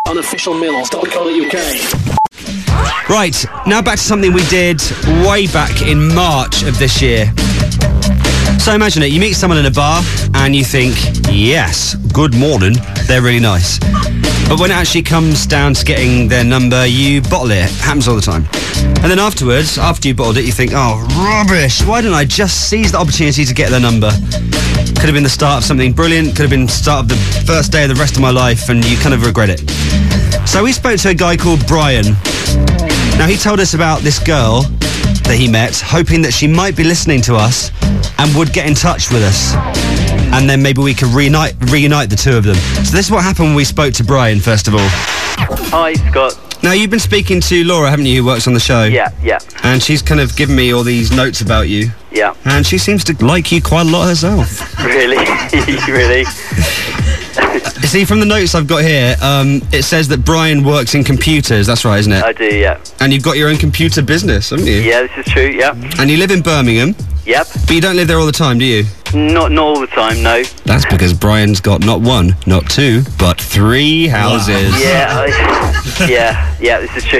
Unofficialmills.co.uk. Right, now back to something we did way back in March of this year. So imagine it, you meet someone in a bar and you think, yes, good morning, they're really nice. But when it actually comes down to getting their number, you bottle it. It happens all the time. And then afterwards, after you bottled it, you think, oh, rubbish. Why didn't I just seize the opportunity to get their number? Could have been the start of something brilliant. Could have been the start of the first day of the rest of my life, and you kind of regret it. So we spoke to a guy called Brian. Now, he told us about this girl that he met, hoping that she might be listening to us and would get in touch with us. And then maybe we could reunite the two of them. So this is what happened when we spoke to Brian, first of all. Hi, Scott. Now, you've been speaking to Laura, haven't you, who works on the show? Yeah. And she's kind of given me all these notes about you. Yeah. And she seems to like you quite a lot herself. Really? Really? You see, from the notes I've got here, it says that Brian works in computers. That's right, isn't it? I do, yeah. And you've got your own computer business, haven't you? Yeah, this is true, yeah. And you live in Birmingham. Yep. But you don't live there all the time, do you? Not all the time, no. That's because Brian's got not one, not two, but 3 houses. Wow. Yeah, this is true.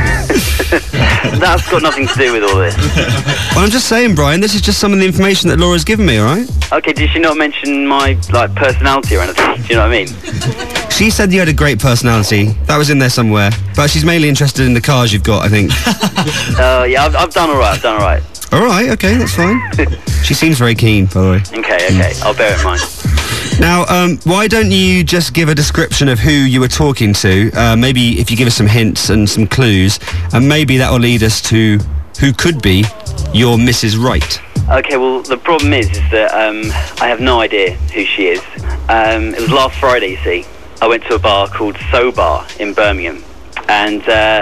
That's got nothing to do with all this. Well, I'm just saying, Brian, this is just some of the information that Laura's given me, all right? Okay, did she not mention my, personality or anything? Do you know what I mean? She said you had a great personality. That was in there somewhere. But she's mainly interested in the cars you've got, I think. Yeah, I've done all right, All right, okay, that's fine. She seems very keen, by the way. Okay, I'll bear it in mind. Now, why don't you just give a description of who you were talking to? Maybe if you give us some hints and some clues, and maybe that will lead us to who could be your Mrs. Right. Okay, well, the problem is that I have no idea who she is. It was last Friday, you see. I went to a bar called So Bar in Birmingham, and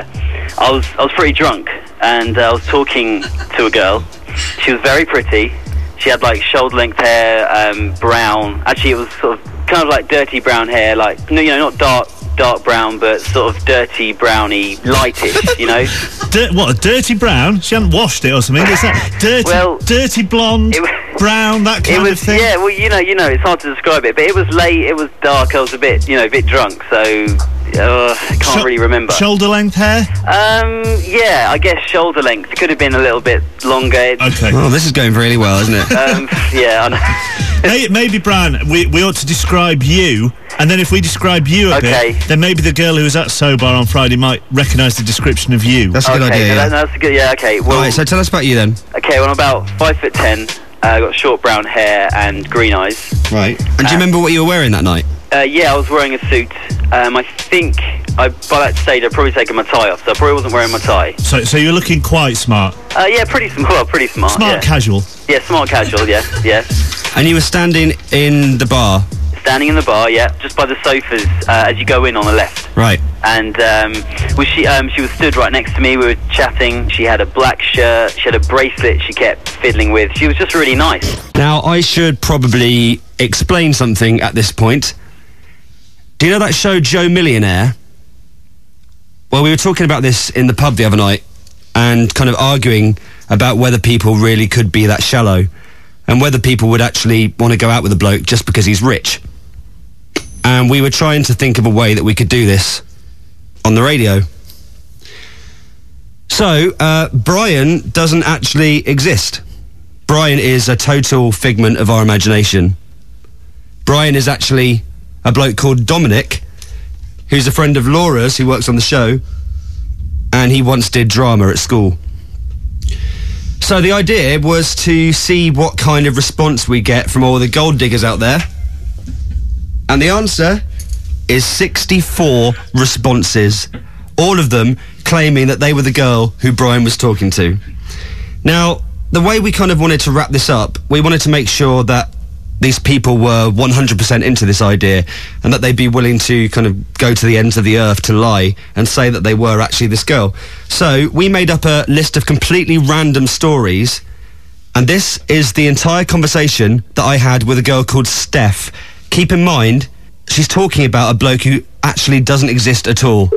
I was pretty drunk, and I was talking to a girl. She was very pretty. She had shoulder-length hair, brown. Actually, it was sort of kind of like dirty brown hair, not dark brown, but sort of dirty browny, lightish, you know. What, a dirty brown? She hadn't washed it or something. Is that dirty blonde, brown, that kind of thing? Yeah, well, you know, it's hard to describe it, but it was late, it was dark. I was a bit drunk, so. I can't really remember. Shoulder length hair? Yeah, I guess shoulder length. Could have been a little bit longer. Okay. Oh, this is going really well, isn't it? Yeah, I know. Maybe, Brian, we ought to describe you, and then if we describe you a bit, then maybe the girl who was at So Bar on Friday might recognise the description of you. That's a good idea, yeah. That's a good, yeah, okay. Well, all right, so tell us about you then. Okay, well, I'm about 5'10", got short brown hair and green eyes. Right. And do you remember what you were wearing that night? Yeah, I was wearing a suit. I think by that stage I'd probably taken my tie off, so I probably wasn't wearing my tie. So you're looking quite smart. Yeah, pretty smart. Smart casual. Yeah, smart casual. Yeah. And you were standing in the bar. Standing in the bar, yeah, just by the sofas as you go in on the left. Right. And she was stood right next to me. We were chatting. She had a black shirt. She had a bracelet she kept fiddling with. She was just really nice. Now, I should probably explain something at this point. Do you know that show Joe Millionaire? Well, we were talking about this in the pub the other night and kind of arguing about whether people really could be that shallow and whether people would actually want to go out with a bloke just because he's rich. And we were trying to think of a way that we could do this on the radio. So, Brian doesn't actually exist. Brian is a total figment of our imagination. Brian is actually a bloke called Dominic, who's a friend of Laura's who works on the show, and he once did drama at school. So the idea was to see what kind of response we get from all the gold diggers out there. And the answer is 64 responses, all of them claiming that they were the girl who Brian was talking to. Now, the way we kind of wanted to wrap this up, we wanted to make sure that these people were 100% into this idea and that they'd be willing to kind of go to the ends of the earth to lie and say that they were actually this girl. So we made up a list of completely random stories, and this is the entire conversation that I had with a girl called Steph. Keep in mind, she's talking about a bloke who actually doesn't exist at all.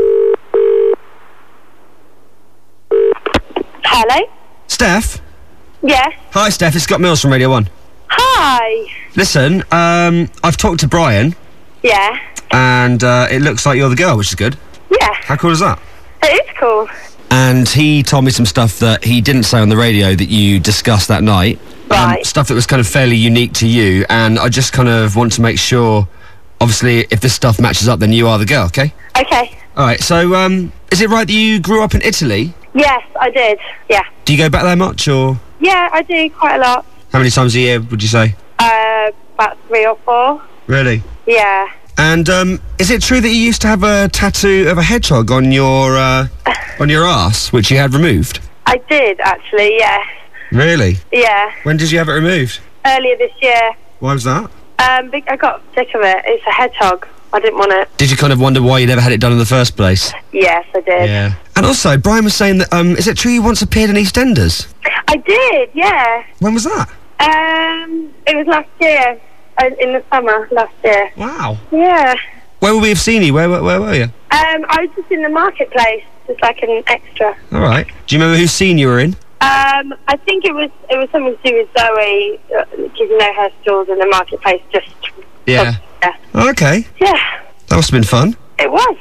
Hello? Steph? Yes. Hi, Steph. It's Scott Mills from Radio 1. Hi. Listen, I've talked to Brian, Yeah. And it looks like you're the girl, which is good. Yeah. How cool is that? It is cool. And he told me some stuff that he didn't say on the radio that you discussed that night. Right. Stuff that was kind of fairly unique to you, and I just kind of want to make sure, obviously, if this stuff matches up, then you are the girl, okay? Okay. All right, so, is it right that you grew up in Italy? Yes, I did. Yeah. Do you go back there much, or...? Yeah, I do quite a lot. How many times a year, would you say? About 3 or 4. Really? Yeah. And, is it true that you used to have a tattoo of a hedgehog on your arse, which you had removed? I did, actually, yes. Really? Yeah. When did you have it removed? Earlier this year. Why was that? I got sick of it. It's a hedgehog. I didn't want it. Did you kind of wonder why you never had it done in the first place? Yes, I did. Yeah. And also, Brian was saying that, is it true you once appeared in EastEnders? I did, yeah. When was that? It was last year. In the summer, last year. Wow. Yeah. Where would we have seen you? Where were you? I was just in the marketplace, just like an extra. All right. Do you remember whose scene you were in? I think it was something to do with Zoe, because, you know, her stores in the marketplace just... Yeah. Oh, okay. Yeah. That must have been fun. It was.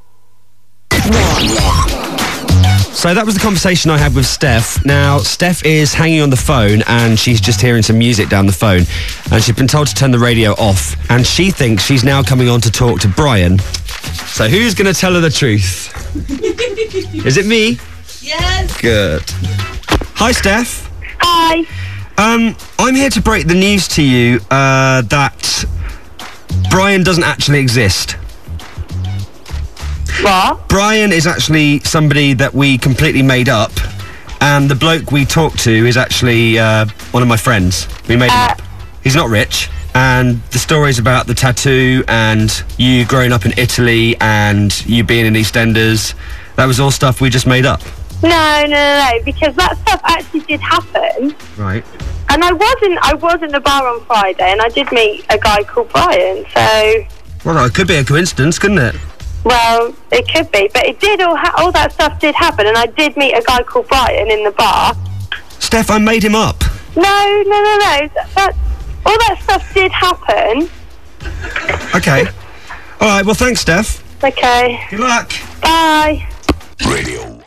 So that was the conversation I had with Steph. Now, Steph is hanging on the phone and she's just hearing some music down the phone. And she's been told to turn the radio off. And she thinks she's now coming on to talk to Brian. So who's going to tell her the truth? Is it me? Yes. Good. Hi, Steph. Hi. I'm here to break the news to you that Brian doesn't actually exist. What? Brian is actually somebody that we completely made up, and the bloke we talked to is actually one of my friends. We made him up. He's not rich, and the stories about the tattoo and you growing up in Italy and you being in EastEnders, that was all stuff we just made up. No, because that stuff actually did happen. Right. And I was in the bar on Friday, and I did meet a guy called Brian, so... Well, it could be a coincidence, couldn't it? Well, it could be, but it did all that stuff did happen, and I did meet a guy called Brian in the bar. Steph, I made him up. No. All that stuff did happen. Okay. All right, well, thanks, Steph. Okay. Good luck. Bye. Radio